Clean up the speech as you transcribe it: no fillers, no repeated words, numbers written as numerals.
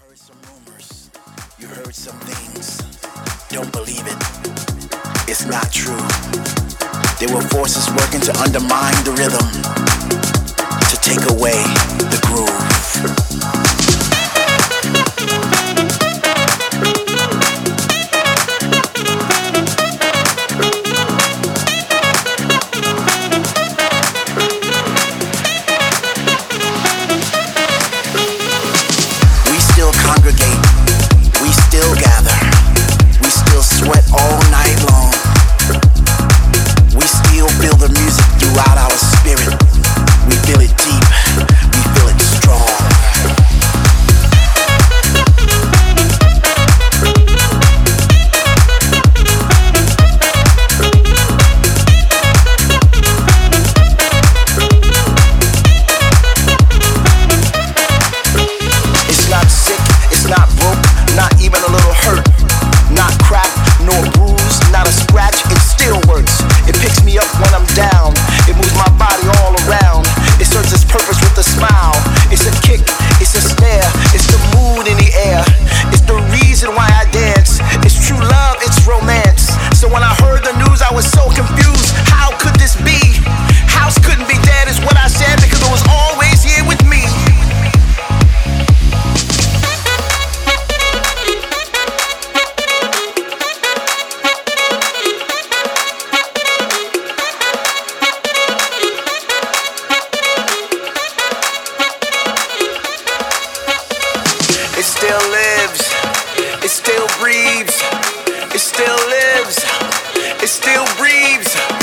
heard some rumors. You heard some things. Don't believe it. It's not true. There were forces working to undermine the rhythm, to take away the groove. Congregate, we still gather, we still sweat all night long. We still feel the music throughout our spirit. We feel it deep, we feel it strong. It's not sick, it's not broke, not even a little hurt. Not cracked, nor bruised, not a scratch, it still works. It picks me up when I'm down, it moves my body all around. It serves its purpose with a smile. It's a kick, it's a snare, it's the mood in the air. It's the reason why I dance. It's true love, it's romance. So when I heard the news I was so confused. How could this be? House couldn't be dead is what I said, because it was always here with me. It still lives, it still breathes, it still lives, it still breathes.